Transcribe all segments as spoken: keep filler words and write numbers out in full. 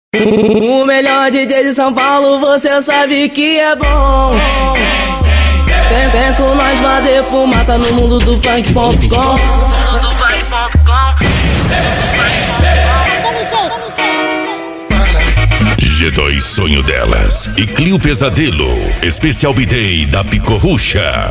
O melhor D J de São Paulo, você sabe que é bom. Vem, vem com nós fazer fumaça no mundo do funk ponto com. Mundo do funk ponto com. G dois Sonho Delas e Clio Pesadelo, especial B-Day da Picorrucha.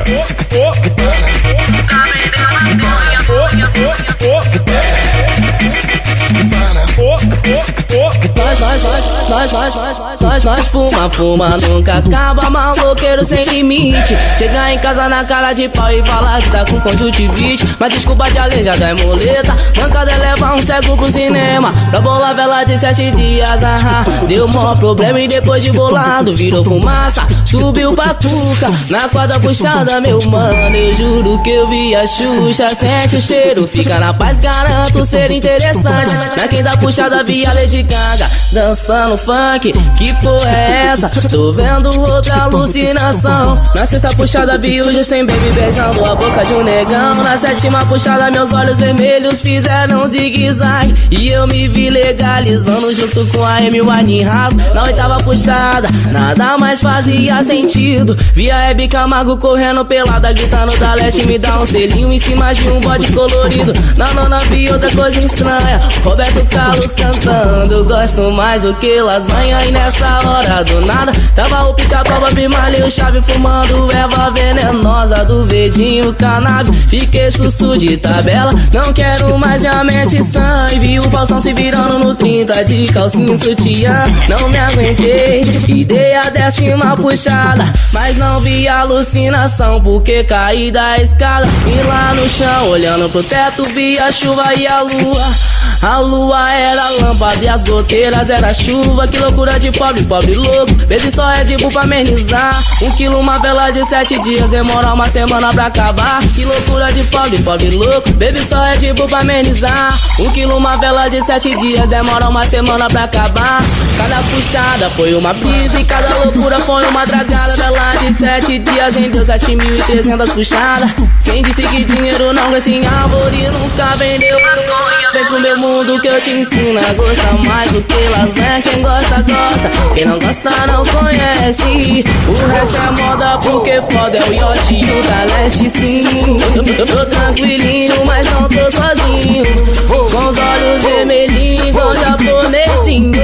Nós, nós, nós, nós, nós, nós, nós, nós, nós fuma, fuma, nunca acaba, maloqueiro sem limite. Chegar em casa na cara de pau e falar que tá com conjuntivite. Mas desculpa de aleijada é muleta, mancada é levar um cego pro cinema. Pra bolar vela de sete dias, ahá. Deu maior problema e depois de bolado virou fumaça, subiu pra cuca. Na quadra puxada, meu mano, eu juro que eu vi a Xuxa. Sente o cheiro, fica na paz, garanto ser interessante. Na quinta puxada vi a Lady Gaga dançando funk, que porra é essa? Tô vendo outra alucinação. Na sexta puxada vi o Justin Baby beijando a boca de um negão. Na sétima puxada meus olhos vermelhos fizeram zigue-zague e eu me vi legalizando junto com a Amy Winehouse. Na oitava puxada nada mais fazia sentido, vi a Hebe Camargo correndo pelada, gritando da leste, me dá um selinho em cima de um bode colorido. Na nona vi outra coisa estranha, Roberto Carlos cantando, gosto mais do que lasanha. E nessa hora do nada tava o Pica-Pau, Bob Marley, o Chave fumando erva venenosa do verdinho cannabis. Fiquei sussu de tabela, não quero mais minha mente sã. E vi o Faustão se virando nos trinta de calcinha e sutiã. Não me aguentei e dei a décima puxada, mas não vi alucinação porque caí da escada. E lá no chão, olhando pro teto, vi a chuva e a lua. A lua era lâmpada e as goteiras era chuva. Que loucura de pobre, pobre louco. Baby só é de bull pra amenizar. Um quilo, uma vela de sete dias, demora uma semana pra acabar. Que loucura de pobre, pobre louco. Baby só é de bull pra amenizar. Um quilo, uma vela de sete dias, demora uma semana pra acabar. Cada puxada foi uma brisa e cada loucura foi uma dragada. Vela de sete dias rendeu sete mil e trezentas puxadas. Quem disse que dinheiro não cresce em árvore nunca vendeu maconha. Vem pro meu mundo que eu te ensino a gostar mais do que lasanha. Quem gosta, gosta, quem não gosta não conhece. O resto é moda porque foda é o Yoshi e o da Leste, sim. Eu tô tranquilinho, mas não tô sozinho, com os olhos vermelhinhos igual japonesinho.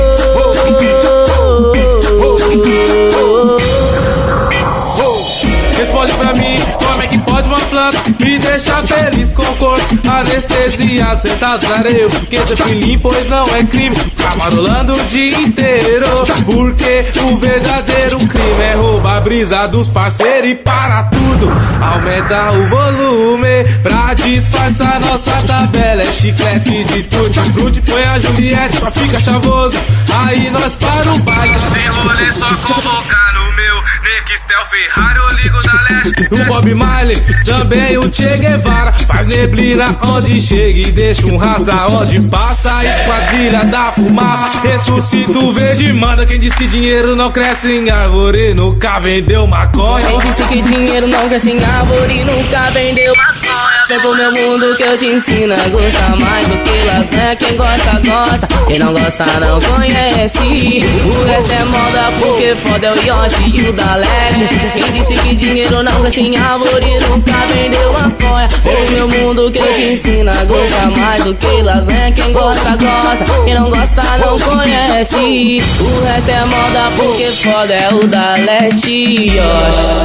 Responde pra mim, como é que pode uma planta me deixar feliz com o corpo anestesiado, sentado na areia? Porque tranquilinho, pois não é crime ficar marolando o dia inteiro. Porque o verdadeiro crime é roubar a brisa dos parceiros. E para tudo, aumenta o volume pra disfarçar nossa tabela. É chiclete de tutti frutti, põe a Juliette pra ficar chavoso. Aí nós para o baile. Tem rolê só convocar no meu Nextel Ferrari, eu ligo da Leste. O Bob Marley, também o Che Guevara. Faz neblina onde chega e deixa um rastro onde passa. A esquadrilha da fumaça ressuscita o verde, manda. Quem disse que dinheiro não cresce em árvore nunca vendeu maconha. Quem disse que dinheiro não cresce em árvore nunca vendeu maconha. Vem pro meu mundo que eu te ensino a gostar mais do que lasanha. Quem gosta, gosta, quem não gosta não conhece. O resto é moda porque foda é o Yoshi e o da Leste. Quem disse que dinheiro não cresce em árvore nunca vendeu maconha. Vem pro meu mundo que eu te ensino a gostar mais do que lasanha. Quem gosta, gosta, quem não gosta não conhece. O resto é moda porque foda é o da Leste, Yoshi.